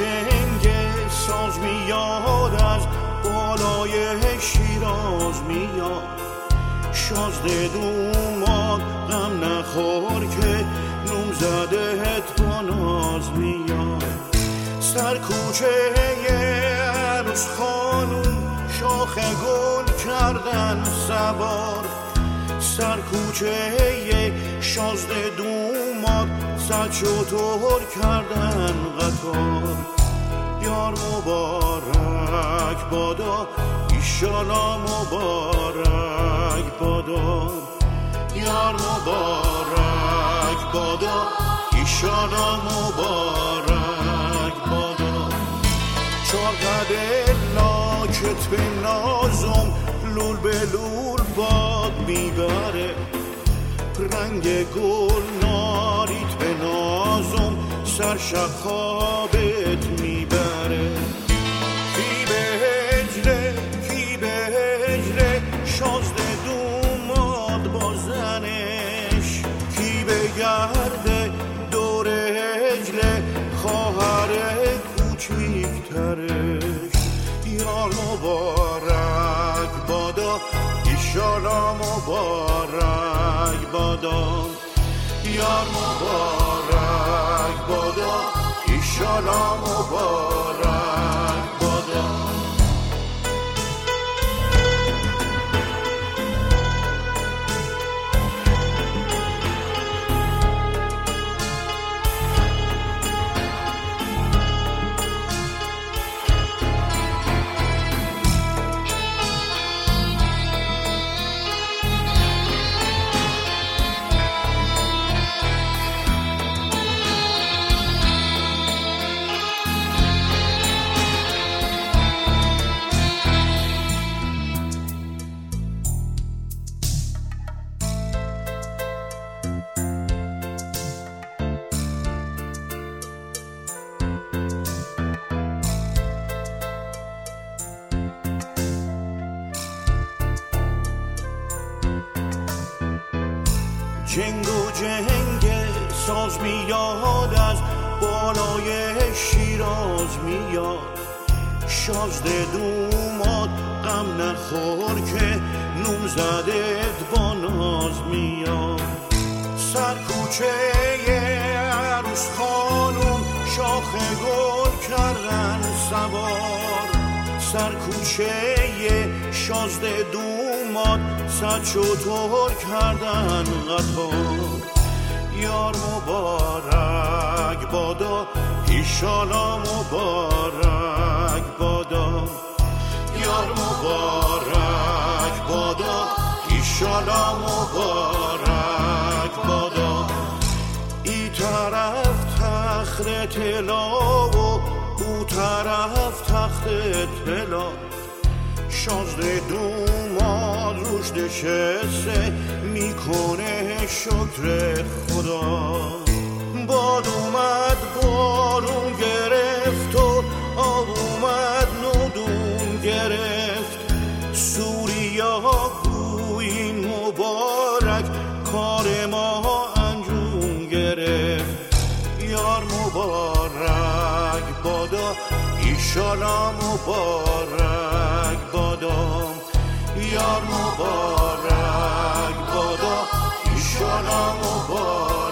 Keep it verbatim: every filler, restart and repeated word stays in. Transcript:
جنگ ساز میاد از بالای شیراز میاد، شازده دوماد غم نخور که نوم زدهت با ناز میاد. سر کوچه عروس خانوم شاخ گل کردن سوار، سر کوچه شازده دوماد صد شتر کردن قطار. یار مبارک بادا ایشالا مبارک بادا، یار مبارک بادا ایشالا مبارک بادا. چار قده لاکت به نازم لول به لول باد میبره، رنگ گل ناریت به نازم سر شخابت میبره. کی به هجله کی به هجله شازده دوماد با زنش، کی به گرده دور هجله خواهر کوچیکترش. یار مبارک بادا ایشالا مبارک بادا، یار مبارک بادا ایشالا مبارک بادا. جنگ و جنگ ساز میاد از بالای شیراز میاد، شازده دوماد غم نخور که نوم زدت با ناز میاد. سر کوچه عروس خانوم شاخ گل کردن سوار، سر کوچه شازده دوماد صد شتر کردن قطار. یار مبارک بادا ایشالا مبارک بادا، یار مبارک بادا ایشالا مبارک بادا. ای طرف تخت طلا و او طرف تخت طلا، شازده دوماد روش نشسته میکنه شکر خدا. باد اومد بارون گرفت و آب اومد نودون گرفت، سوریا گوین مبارک کار ما انجام گرفت. یار مبارک بادا ایشالا مبارک بادا، یار مبارک بادا ایشالا مبارک